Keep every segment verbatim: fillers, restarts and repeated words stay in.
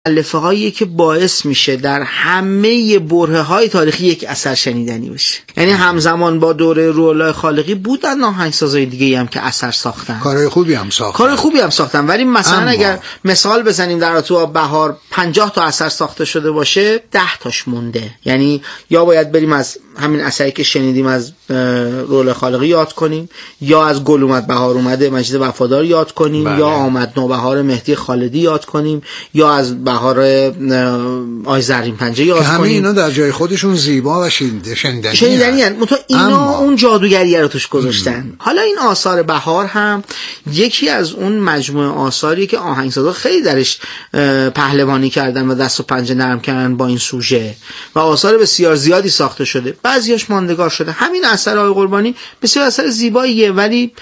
مؤلفه هایی که باعث میشه در همه برهه های تاریخی یک اثر شنیدنی بشه. یعنی همزمان با دوره روح‌الله خالقی بودن آهنگسازای دیگه هم که اثر ساختن، کارهای خوبی هم ساختن کارهای خوبی هم ساختن ولی مثلا اما... اگر مثال بزنیم در تو بهار پنجاه تا اثر ساخته شده باشه ده تاش مونده. یعنی یا باید بریم از همین اثری که شنیدیم از روح‌الله خالقی یاد کنیم، یا از گل اومد بهار اومده مجید وفادار یاد کنیم، بله. یا آمد نوبهار مهدی خالدی یاد کنیم، یا از بهار آی زرین پنجه یاد که همه کنیم. اینا در جای خودشون زیبا و شنیدنی شنیدنی هستند. مثلا اینا اما... اون جادوگری رو توش گذاشتن. ام. حالا این آثار بهار هم یکی از اون مجموعه آثاریه که آهنگسازا خیلی درش پهلوانی کردن و دست و پنجه نرم کردن با این سوژه و آثار بسیار زیادی ساخته شده، بعضیاش ماندگار شده. همین اثر آقای قربانی بسیار اثر زیباییه ولی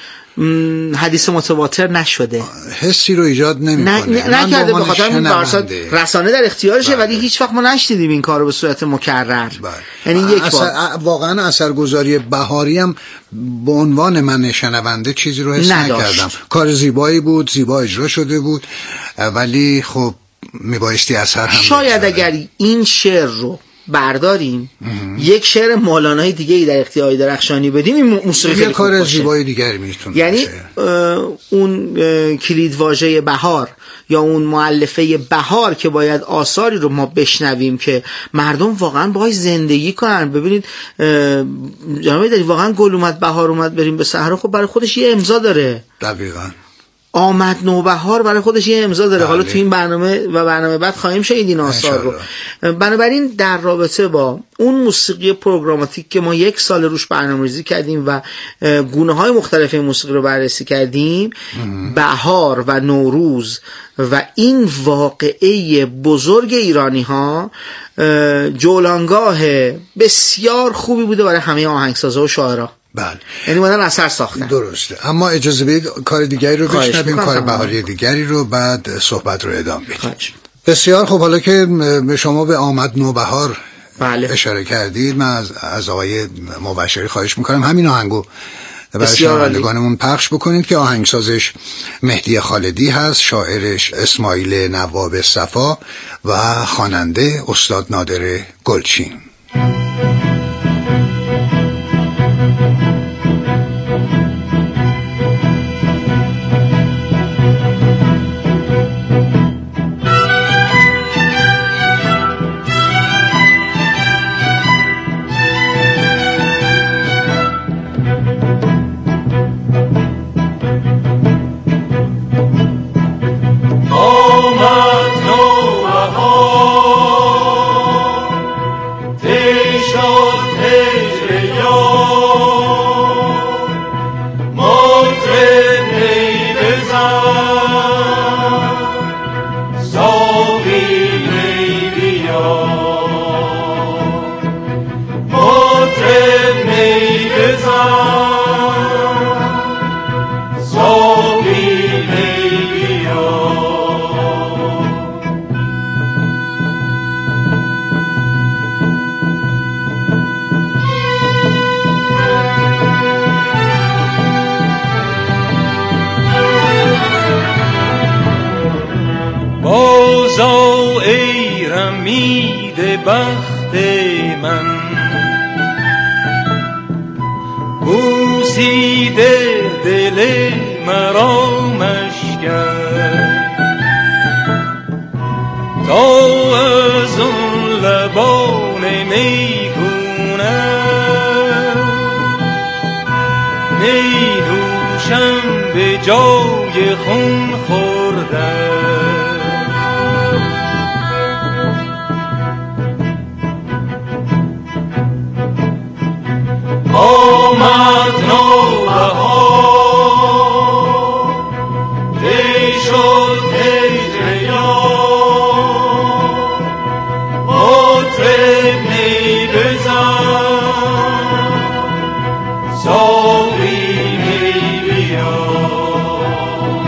حدیث متواتر نشده، حسی رو ایجاد نمی‌کنه، نکرده به خاطر اون برصد رسانه در اختیارشه. بله. ولی هیچ وقت ما نشنیدیم این کارو به صورت مکرر. یعنی یک اثر... بار واقعا اثرگذاری بهاری هم به عنوان من شنونده چیزی رو حس نداشت. نکردم. کار زیبایی بود، زیبا اجرا شده بود، ولی خب میبایستی اثر هم شاید بگذاره. اگر این شعر رو برداریم اه. یک شعر مولانای دیگه ای در اختیار درخشانی بدیم، این موسیقی خیلی خوب کار باشه. زیبای دیگری میتونه یعنی اون کلید واژه بهار یا اون مؤلفه بهار که باید آثاری رو ما بشنویم که مردم واقعا باهاش زندگی کنن. ببینید جناب داری واقعا گل اومد بهار اومد بریم به صحرا، خب برای خودش یه امضا داره. دقیقاً. آمد نوبهار برای خودش یه امضا داره. حالا تو این برنامه و برنامه بعد خواهیم شنید این آثار رو. بنابراین در رابطه با اون موسیقی پروگراماتیک که ما یک سال روش برنامه‌ریزی کردیم و گونه‌های مختلف این موسیقی رو بررسی کردیم، بهار و نوروز و این واقعه بزرگ ایرانی‌ها جولانگاه بسیار خوبی بوده برای همه آهنگسازها و شاعرها. بله. یعنی مدن اثر ساختن. درسته. اما اجازه بدید کار دیگری رو بشنویم، کار بهاری دیگری رو، بعد صحبت رو ادامه بدیم. بسیار خب. حالا که شما به آمد نوبهار بله. اشاره کردید، من از, از آقای مبشری خواهش میکنم همین آهنگو برای شنوندگانمون پخش بکنید که آهنگسازش مهدی خالدی هست، شاعرش اسماعیل نواب صفا و خواننده استاد نادر گلچین. بخت من بوسیده دل مرا مشکن تا از اون لبان میگونه می نوشم به جای خون خوردن. آمد نوبهار دی شد هجر یار مطرب می بزن ساقی می بیار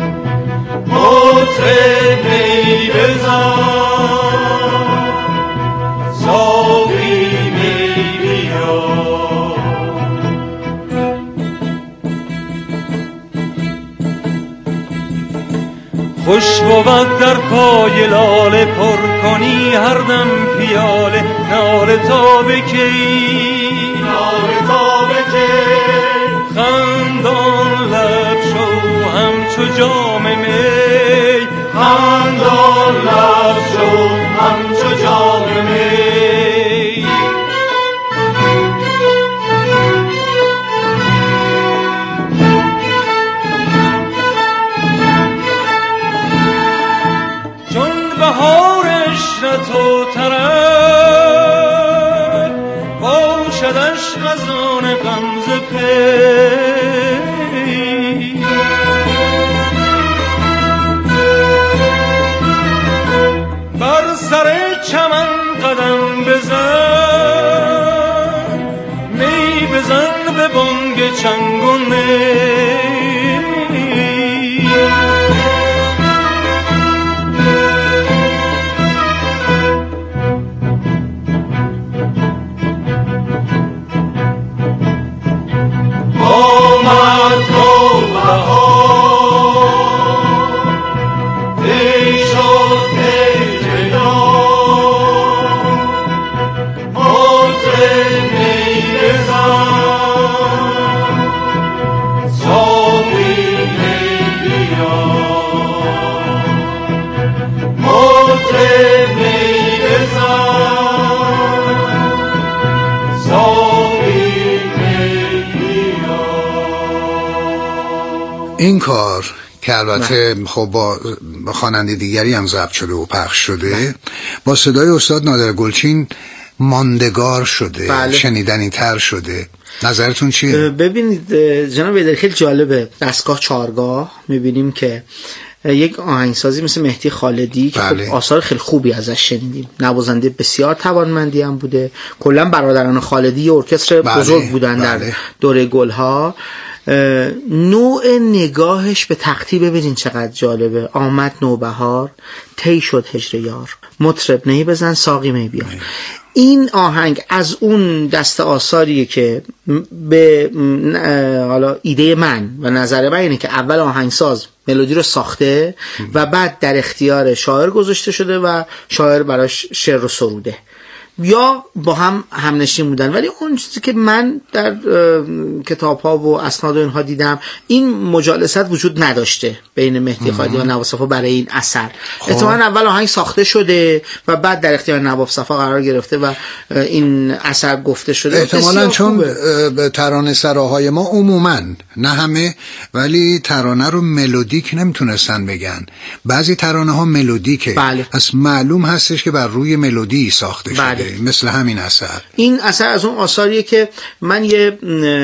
مطرب می بزن ساقی می بیار. خوش بود در پای لاله پر کنی هر دم پیاله ناله تا بکی ناله تا بکی خندان لب شو همچو جام می خندان لب شو همچو جام می تو ترک باشدش خزان غمزه پی بر سر چمن قدم بزن می بزن به بانگ چنگ و نی این کار که البته خب با خواننده دیگری هم ضبط شده و پخش شده نه. با صدای استاد نادر گلچین ماندگار شده بله. شنیدنی تر شده. نظرتون چیه؟ ببینید جناب ایدری خیلی جالبه دستگاه چارگاه میبینیم که یک آهنگسازی مثل مهدی خالدی که بله. خب آثار خیلی خوبی ازش شنیدیم، نوازنده بسیار توانمندی هم بوده، کلا برادران خالدی ارکستر بله. بزرگ بودن بله. در دوره گلها. نوع نگاهش به تختی ببینین چقدر جالبه. آمد نوبهار طی شد هجر یار مطرب نی بزن ساقی می بیار. این آهنگ از اون دست آثاریه که به حالا ایده من و نظر من اینه که اول آهنگساز ملودی رو ساخته و بعد در اختیار شاعر گذاشته شده و شاعر براش شعر رو سروده یا با هم همنشین بودن. ولی اون چیزی که من در کتاب ها و اسناد و اینها دیدم این مجالست وجود نداشته بین مهدی خالدی و نواب صفا برای این اثر. اتفاقا اول آهنگ ساخته شده و بعد در اختیار نواب صفا قرار گرفته و این اثر گفته شده. احتمالاً چون به ترانه سراهای ما عموماً نه همه ولی ترانه رو ملودیک نمیتونستن بگن. بعضی ترانه ها ملودیکه بله. پس معلوم هستش که بر روی ملودی ساخته شده بله. مثل همین اثر. این اثر از اون آثاریه که من یه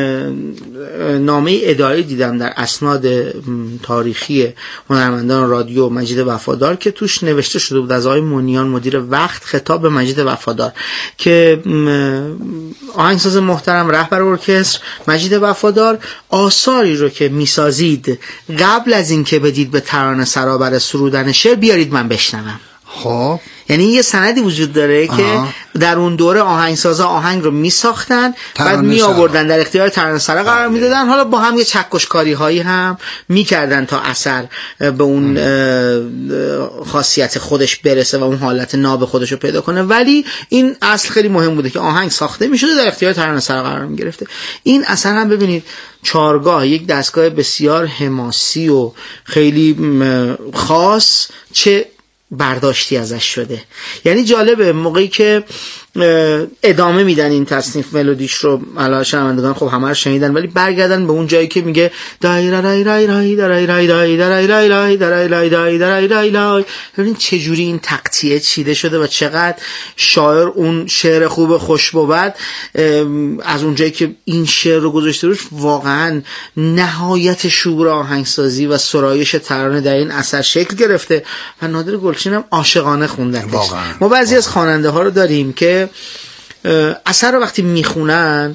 نامه اداری دیدم در اسناد تاریخی هنرمندان رادیو مجید وفادار که توش نوشته شده بود از آقای مونیان مدیر وقت خطاب به مجید وفادار که آهنگساز محترم رهبر ارکستر مجید وفادار آثاری رو که میسازید قبل از این که بدید به ترانه سرا برای سرودن شعر بیارید من بشنوم. خب یعنی یه سندی وجود داره که آها. در اون دوره آهنگسازا آهنگ رو میساختن بعد می آوردن در اختیار ترانه سرا قرار میدادن، حالا با هم یه چکشکاری هایی هم میکردن تا اثر به اون خاصیت خودش برسه و اون حالت ناب خودش رو پیدا کنه. ولی این اصل خیلی مهم بوده که آهنگ ساخته میشده در اختیار ترانه سرا قرار میگرفته. این اثر هم ببینید چارگاه یک دستگاه بسیار حماسی و خیلی خاص چه برداشتی ازش شده. یعنی جالبه موقعی که ادامه میدن این تصنیف ملودیش رو علاوه شنوندگان خب همه رو شنیدن ولی برگردن به اون جایی که میگه دای رای رای رای رای رای رای رای رای رای رای رای رای رای رای رای. ببین چه جوری این تقطیع چیده شده و چقدر شاعر اون شعر خوب خوش بود از اون جایی که این شعر رو گذاشته روش واقعا نهایت شور آهنگسازی و سرایش ترانه در این اثر شکل گرفته و نادر گلچین هم عاشقانه خوندن. ما بعضی از خواننده ها رو داریم که اثر رو وقتی میخونن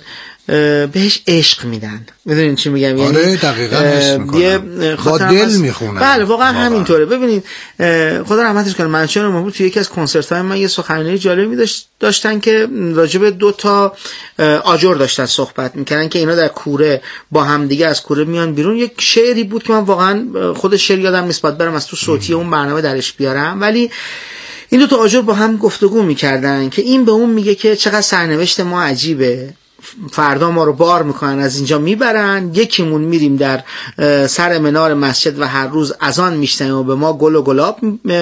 بهش عشق میدن. میدونین چی میگم؟ یعنی آره دقیقاً حس میکنم با دل میخونن. بله واقعا همینطوره. ببینید خدا رحمتش کنه، منشور محمود توی یکی از کنسرت‌های من یه سخنرانی جالبی داشت داشتن که راجع به دو تا آجر داشتن صحبت میکردن که اینا در کوره با هم دیگه از کوره میان بیرون. یک شعری بود که من واقعا خود شعر یادم نیست، باید برم از تو صوتی اون برنامه درش بیارم، ولی این دو تا آجر با هم گفتگو میکردن که این به اون میگه که چقدر سرنوشت ما عجیبه، فردا ما رو بار میکنن از اینجا میبرن، یکیمون میریم در سر منار مسجد و هر روز اذان میشنیم و به ما گل و گلاب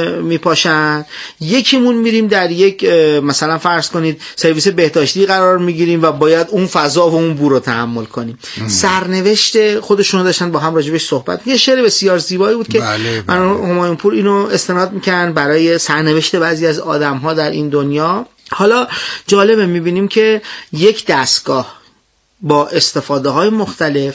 میپاشن، یکیمون میریم در یک مثلا فرض کنید سرویس بهداشتی قرار میگیریم و باید اون فضا و اون بو رو تحمل کنیم. ام. سرنوشت خودشون داشتن با هم راجبش صحبت. یه شعر بسیار زیبایی بود که بله بله. همایون پور اینو استناد میکنن برای سرنوشت بعضی از آدم‌ها در این دنیا. حالا جالبه میبینیم که یک دستگاه با استفاده های مختلف،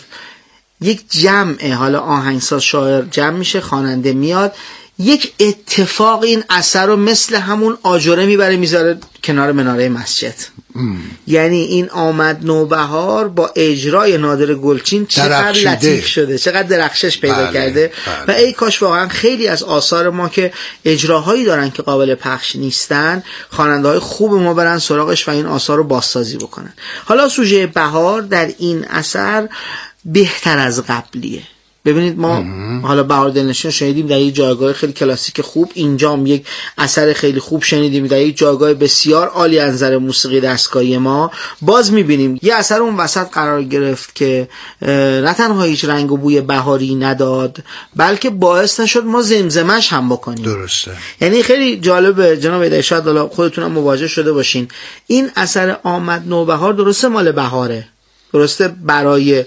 یک جمع، حالا آهنگساز شاعر جمع میشه، خواننده میاد، یک اتفاق این اثر رو مثل همون آجره میبره میذاره کنار مناره مسجد. ام. یعنی این آمد نوبهار با اجرای نادر گلچین چقدر لطیف شده، چقدر درخشش پیدا بله، کرده بله. و ای کاش واقعا خیلی از آثار ما که اجراهایی دارن که قابل پخش نیستن، خواننده های خوب ما برن سراغش و این آثار رو بازسازی بکنن. حالا سوژه بهار در این اثر بهتر از قبلیه. ببینید ما ام. حالا بهار دلنشین شنیدیم در یک جایگاه خیلی کلاسیک خوب، اینجا هم یک اثر خیلی خوب شنیدیم در یک جایگاه بسیار عالی از نظر موسیقی دستگاهی ما. باز میبینیم یه اثر اون وسط قرار گرفت که نه تنها هیچ رنگ و بوی بهاری نداد بلکه باعث نشد ما زمزمش هم بکنیم. درسته. یعنی خیلی جالبه جناب ایده، شاید حالا خودتون هم مواجه شده باشین، این اثر آمد نوبهار درسته مال بهاره، درسته برای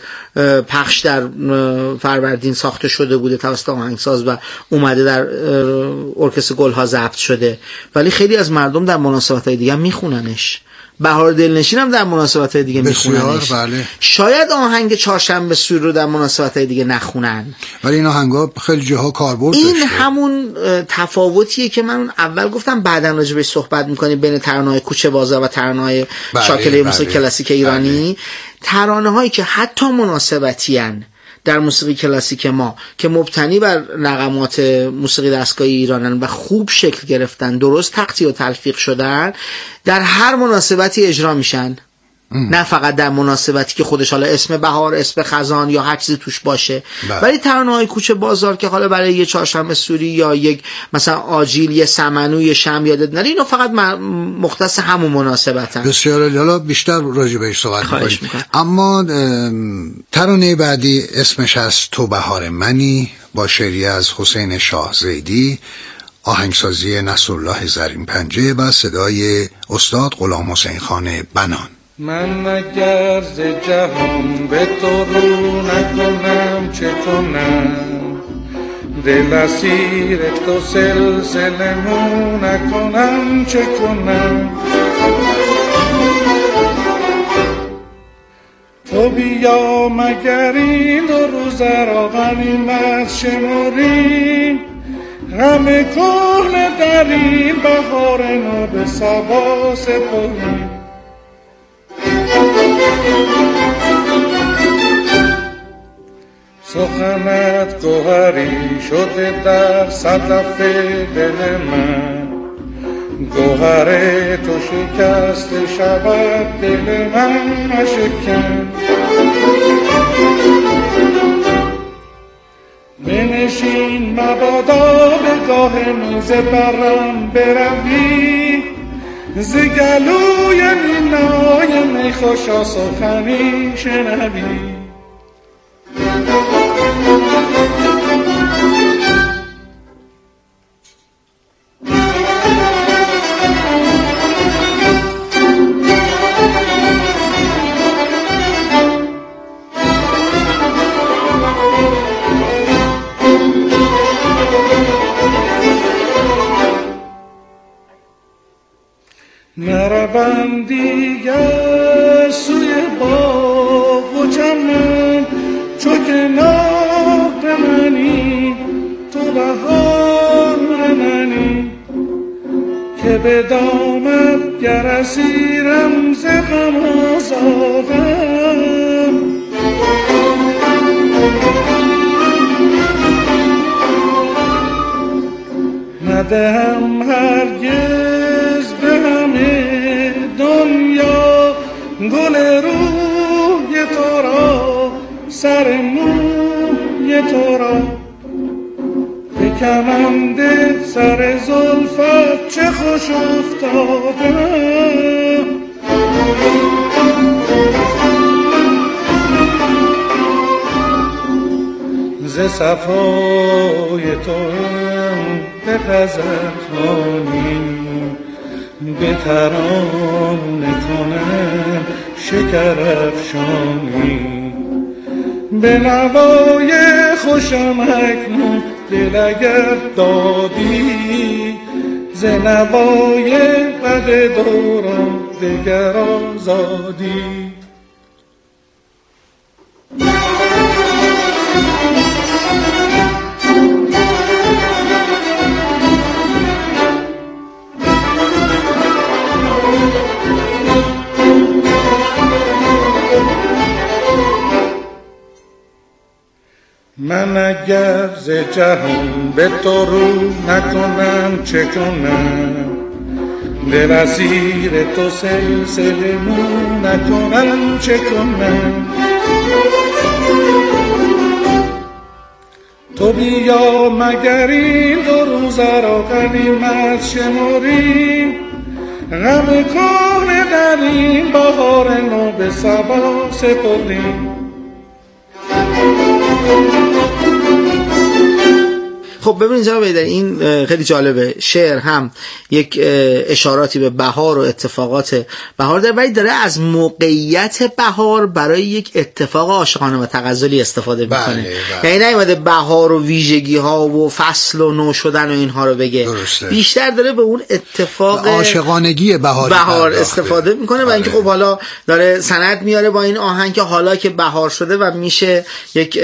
پخش در فروردین ساخته شده بوده توسط آهنگساز و اومده در ارکستر گلها ضبط شده، ولی خیلی از مردم در مناسبت‌های دیگه میخوننش. بهار دلنشین هم در مناسبت‌های دیگه میخوننش. بله. شاید آهنگ چهارشنبه سور رو در مناسبت‌های دیگه نخونن، ولی این آهنگا خیلی جاها کاربرد داشته. این همون تفاوتیه که من اول گفتم بعداً راجع بهش صحبت می‌کنیم بین ترانه‌های کوچه بازار و ترانه‌های بله، شاکله موسیقی بله، کلاسیک ایرانی. بله. ترانه‌هایی که حتی مناسبتی ان در موسیقی کلاسیک ما که مبتنی بر نغمات موسیقی دستگاهی ایرانن و خوب شکل گرفتن، درست تقطیع و تلفیق شدن، در هر مناسبتی اجرا میشن. ام. نه فقط در مناسبتی که خودش حالا اسم بهار، اسم خزان یا هر چیزی توش باشه، بله. ولی ترانه‌های کوچه بازار که حالا برای یه چهارشنبه سوری یا یک مثلا آجیل، یه سمنو، یه شم یادت نره، اینا فقط مختص همون مناسبتن. بسیار حالا بیشتر راجع بهش صحبت می‌کنیم. اما ترانه بعدی اسمش از تو بهار منی با شعری از حسین شاه زیدی، آهنگسازی نصرالله زرین پنجه و صدای استاد غلام حسین خان بنان. من اگر ز جهان به تو رو نکنم چه کنم، دل اسیر تو سلسله مو نکنم چه کنم. تو بیا مگر این دو روز را غنیمت شماری، همه کهنه در این بهار نو به صبا سپاری. سخنت گوهری شده در صدف دل من، گوهر تو شکست شود دل من نشکن. بنشین مبادا به گاه میز برم بروی، ز گلوی نینای می خوشا سخنی شنوی. نروم دیگر سوی باغ و چمن، چو کنار منی تو بهار منی، که که به دامت گر اسیرم ز غم آزادم. ندهم هرگز به همه دنیا گل روی تو را، سر موی تو را، به کمند سر زلفت چه خوش افتادم. ز صفای تو به غزل خوانیم، به ترانه کنم شکر افشانیم. به نوای خوشم اکنون دل اگر دادی، ز نوای بد دوران دگر آزادی. من اگر ز جهان به تو رو نکنم چه کنم، دل اسیر تو سلسله مو نکنم چه کنم. تو بیا مگر این دو روزه را غنیمت شمریم، غم کهنه در این بهار نو به صبا سپردیم. خب ببینید جناب حیدری، این خیلی جالبه. شعر هم یک اشاراتی به بهار و اتفاقات بهار داره، ولی داره از موقعیت بهار برای یک اتفاق عاشقانه و تغزلی استفاده میکنه. یعنی نیومده بهار و ویژگی ها و فصل و نو شدن و اینها رو بگه، درسته. بیشتر داره به اون اتفاق عاشقانگی بهار بهار استفاده میکنه. و اینکه خب حالا داره سند میاره با این آهنگ که حالا که بهار شده و میشه یک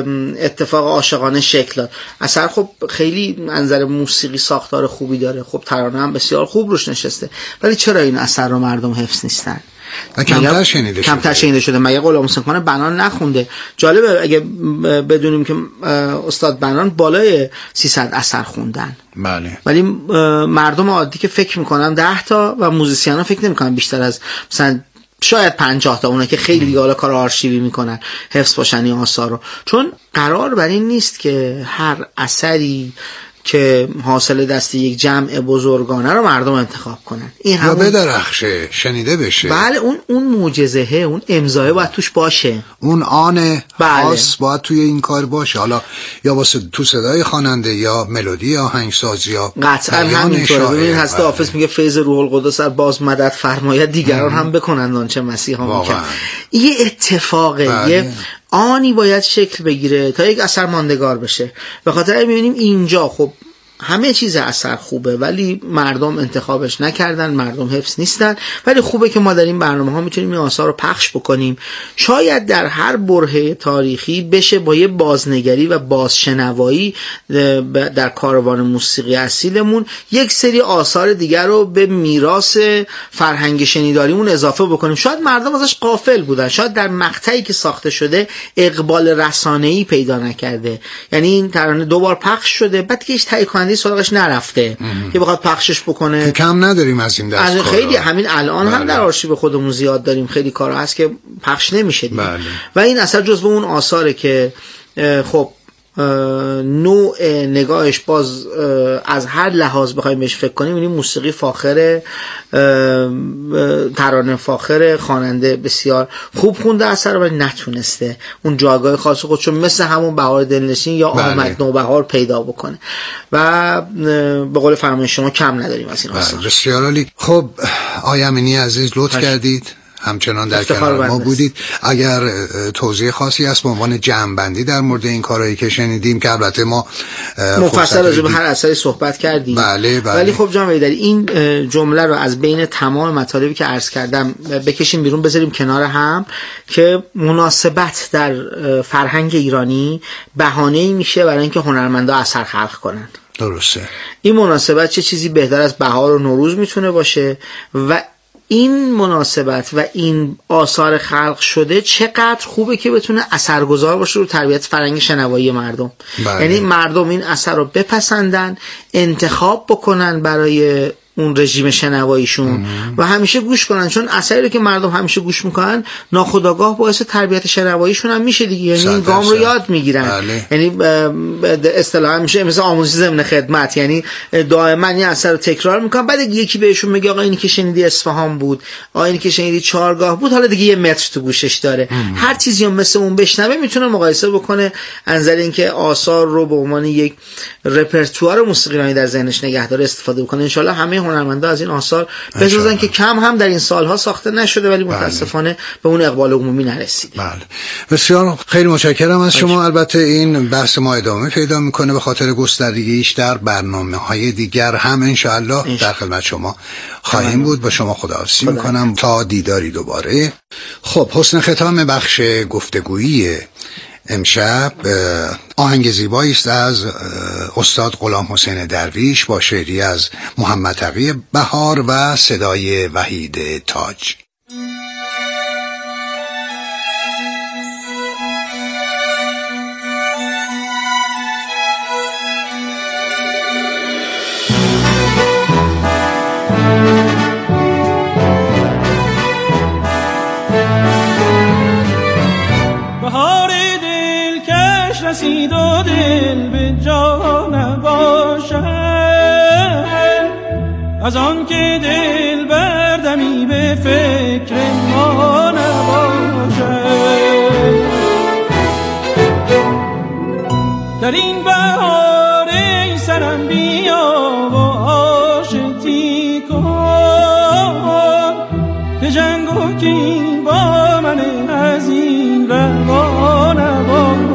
اتفاق عاشقانه شکل داد. اثر خب خیلی منظر موسیقی ساختار خوبی داره، خب ترانه هم بسیار خوب روش نشسته، ولی چرا این اثر رو مردم حفظ نیستن؟ کمتر شنیده شده کمتر شنیده شده مگه غلام حسین خان بنان نخونده؟ جالبه اگه بدونیم که استاد بنان بالای سیصد اثر خوندن، بله، ولی مردم عادی که فکر میکنن ده تا و موزیسینا فکر نمیکنن بیشتر از مثلا شاید پنجاه تا، اونا که خیلی دیگه حالا کار آرشیوی میکنن حفظ باشن این آثار رو. چون قرار بر این نیست که هر اثری که حاصل دست یک جمع بزرگانه رو مردم انتخاب کنن. این یا بدرخشه، شنیده بشه. بله، اون اون معجزهه، اون امضای باید توش باشه، اون آن بله. خاص باید توی این کار باشه، حالا یا واسه تو صدای خواننده یا ملودی یا آهنگساز یا قطعا همینطوره. ببین حضرت حافظ میگه فیض روح القدس باز مدد فرماید دیگران هم بکنند آنچه مسیح ها میکرد. یه اتفاقه، بله. یه آنی باید شکل بگیره تا یک اثر ماندگار بشه. به خاطر میبینیم اینجا خب همه چیز اثر خوبه ولی مردم انتخابش نکردن، مردم حفظ نیستن. ولی خوبه که ما در این برنامه ها میتونیم این آثار رو پخش بکنیم. شاید در هر برهه تاریخی بشه با یه بازنگری و بازشنوایی در کاروان موسیقی اصیلمون یک سری آثار دیگر رو به میراث فرهنگ شنیداریمون اضافه بکنیم. شاید مردم ازش غافل بودن، شاید در مقطعی که ساخته شده اقبال رسانه‌ای پیدا نکرده. یعنی این ترانه دو بار پخش شده، بعد که هیچ تهیه کننده سراغش نرفته که بخواد پخشش بکنه. کم نداریم از این دست کارا. خیلی همین الان بله. هم در آرشیو خودمون زیاد داریم خیلی کارا هست که پخش نمیشه دیگه. بله. و این اثر جزو اون آثاره که خب نوع نگاهش باز از هر لحاظ بخوایم بهش فکر کنیم، این موسیقی فاخره، ترانه فاخره، خواننده بسیار خوب خونده اثر ولی نتونسته اون جایگاه خاص خودشو مثل همون بهار دلنشین یا بله. آمد نوبهار پیدا بکنه. و به قول فرمایش شما کم نداریم از این آثار. بله. بسیار عالی. خب آقای امینی عزیز لطف کردید، همچنان در کنار ما بودید. اگر توضیح خاصی هست به عنوان جمع‌بندی در مورد این کارهایی که شنیدیم که البته ما مفصل راجع به هر اثری صحبت کردیم، بله بله. ولی خب جناب حیدری این جمله رو از بین تمام مطالبی که عرض کردم بکشیم بیرون، بذاریم کنار هم که مناسبت در فرهنگ ایرانی بهانه‌ای میشه برای اینکه هنرمندا اثر خلق کنن. درسته. این مناسبت چه چیزی بهتر از بهار و نوروز میتونه باشه و این مناسبت و این آثار خلق شده چقدر خوبه که بتونه اثرگذار باشه رو تربیت فرهنگ شنوایی مردم. بله. یعنی مردم این اثر رو بپسندن، انتخاب بکنن برای اون رژیم شنواییشون ام. و همیشه گوش کنن، چون اثری رو که مردم همیشه گوش میکنن ناخودآگاه باعث تربیت شنواییشون هم میشه دیگه. یعنی این گام رو یاد میگیرن. بله. یعنی اصطلاحا میشه مثل آموزش ضمن خدمت، یعنی دائما این اثر رو تکرار میکنن، بعد یکی بهشون میگه آقا اینی که شنیدی اصفهان بود، آقا اینی که شنیدی چهارگاه بود، حالا دیگه یه متر تو گوشش داره. ام. هر چیزی هم مثل اون بشنوه میتونه مقایسه بکنه، از نظر اینکه آثار رو به عنوان یک رپرتوار موسیقی در ذهنش نگه داره استفاده بکنه. ان شاءالله همه هنرمندا از این آثار بسازن که کم هم در این سالها ساخته نشده ولی متاسفانه بله. به اون اقبال عمومی نرسیده. بله. بسیار خیلی متشکرم از شما. البته این بحث ما ادامه پیدا میکنه به خاطر گستردگیش در برنامه‌های دیگر هم ان شاء الله در خدمت شما خواهیم بود. با شما خداحافظی میکنم تا دیداری دوباره. خب حسن ختام بخش گفتگویی امشب آهنگ زیبایی است از استاد غلام حسین درویش با شعری از محمد تقی بهار و صدای وحید تاج. رسید و دل به جا نباشد، از آن که دل بردمی به فکر ما نباشد. در این بهار ای سرم بیا و آشتی کن، که جنگ و کین با من از این روا نباشد.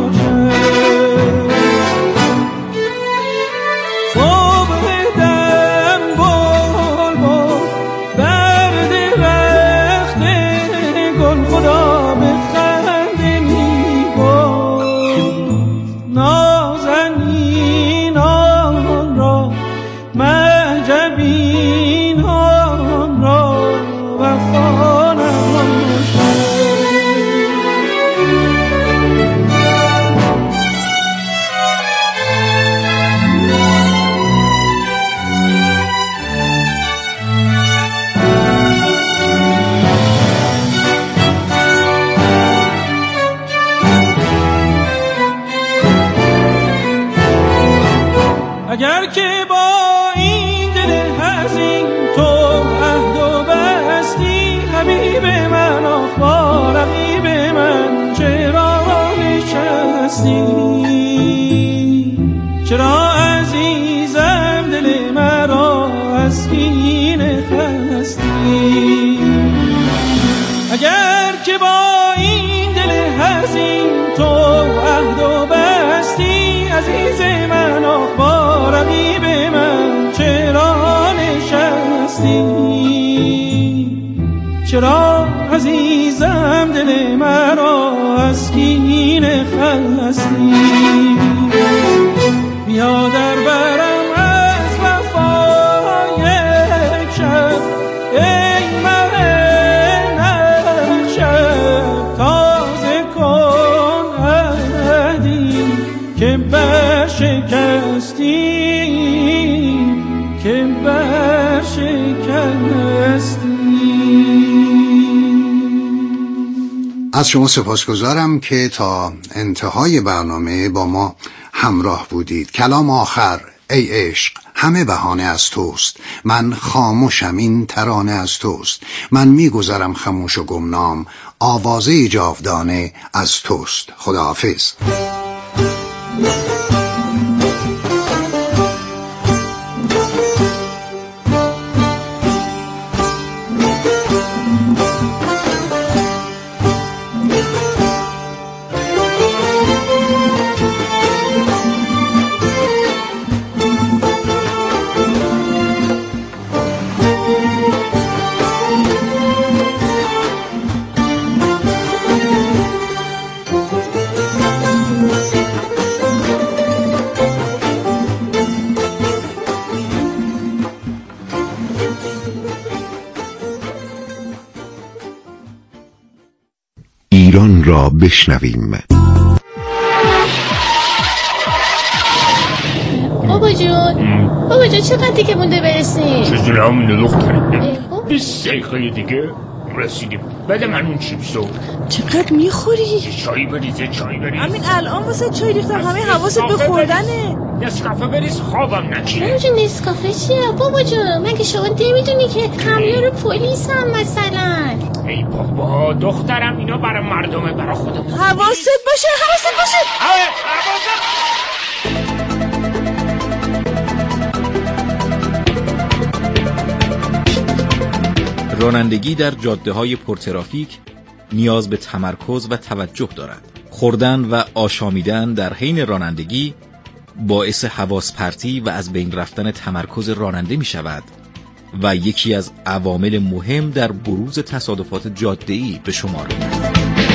اگر که با این دل حزین تو عهد و بستی، حبیب من آخ با رقیب من چرا نشستی؟ چرا عزیزم دل مرا از کینه خستی؟ اگر که با این دل حزین تو عهد و بستی، عزیز من آخ با رقیب من چرا نشستی؟ چرا عزیزم دل مرا از کینه خستی؟ بیا در برم از وفا یک شب، ای مه نخشب، تازه کن عهدی که برشکستی، که برشکستی. از شما سپاسگزارم که تا انتهای برنامه با ما همراه بودید. کلام آخر ای عشق همه بهانه از توست، من خاموشم این ترانه از توست، من میگذرم خموش و گمنام، آوازه جاودانه از توست. خداحافظ. ایران را بشنویم. بابا جون بابا جون چقدر دیگه مونده برسیم؟ چجوری همونه دخترم؟ بیست دقیقه دیگه رسیدیم. بده من اون چیپسو. چقدر میخوری؟ چای بریزه چای بریز. همین الان واسه چای ریختم، همه حواست به خوردنه. نسکافه بریز خوابم نکشه. بابا جون نسکافه چیه؟ بابا جون مگه شما نمیدونی که حمله رو پلیس هم مثلا؟ ای بابا دخترم اینا برای مردمه، برای خودم. حواست باشه حواست باشه. آره حواست. رانندگی در جاده‌های پرترافیک نیاز به تمرکز و توجه دارد. خوردن و آشامیدن در حین رانندگی باعث حواس پرتی و از بین رفتن تمرکز راننده می شود و یکی از عوامل مهم در بروز تصادفات جاده‌ای به شمار می‌آید.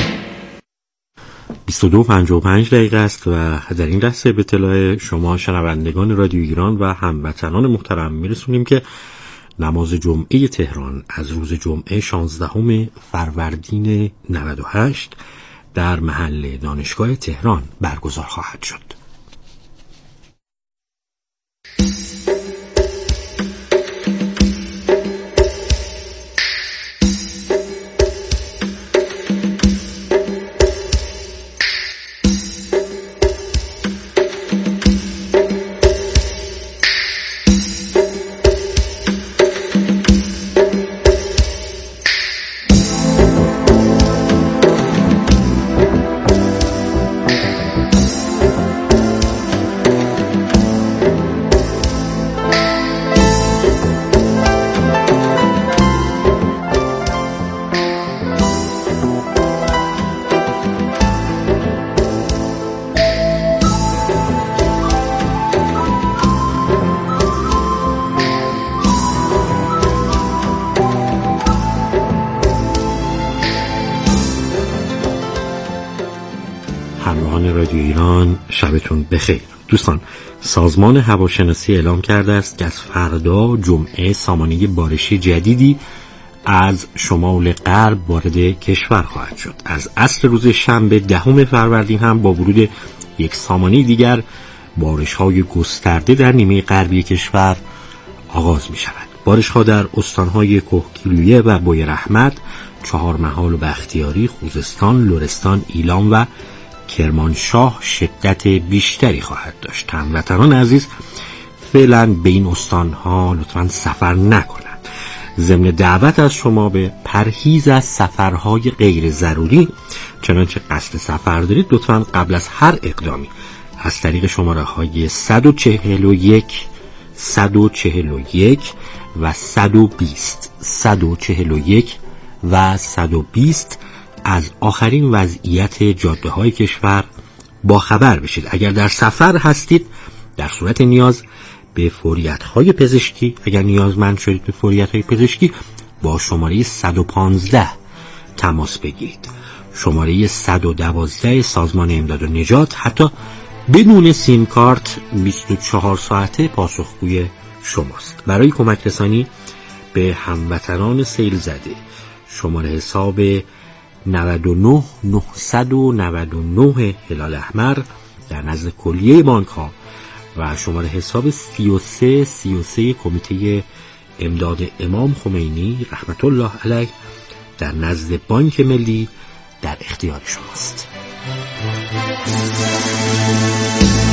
بیست و دو و پنجاه و پنج دقیقه است و در این لحظه به اطلاع شما شنوندگان رادیو ایران و هموطنان محترم میرسونیم که نماز جمعه تهران از روز جمعه شانزدهم فروردین نود و هشت در محل دانشگاه تهران برگزار خواهد شد. رادیو ایران شبتون بخیر. دوستان، سازمان هواشناسی اعلام کرده است که از فردا جمعه سامانه بارشی جدیدی از شمال غرب وارد کشور خواهد شد. از عصر روز شنبه دهم فروردین هم با ورود یک سامانه دیگر بارش‌های گسترده در نیمه غربی کشور آغاز می شود. بارش‌ها در استان‌های کهگیلویه و بویراحمد، چهارمحال و بختیاری، خوزستان، لرستان، ایلام و کرمانشاه شدت بیشتری خواهد داشت. هموطنان عزیز فعلا به این استان‌ها لطفاً سفر نکنند. ضمن دعوت از شما به پرهیز از سفرهای غیر ضروری، چنانچه قصد سفر دارید لطفاً قبل از هر اقدامی از طریق شماره های صد و چهل و یک صد و چهل و یک و صد و بیست صد و چهل و یک و صد و بیست از آخرین وضعیت جاده های کشور با خبر بشید. اگر در سفر هستید در صورت نیاز به فوریت های پزشکی، اگر نیازمند شدید به فوریت های پزشکی، با شماره صد و پانزده تماس بگیرید. شماره صد و دوازده سازمان امداد و نجات حتی بدون سیم کارت بیست و چهار ساعته پاسخگوی شماست. برای کمک رسانی به هموطنان سیل زده شماره حساب نود و نه نهصد و نود و نه هلال احمر در نزد کلیه بانک ها و شماره حساب سی و سه سی و سه کمیته امداد امام خمینی رحمت الله علیه در نزد بانک ملی در اختیار شماست.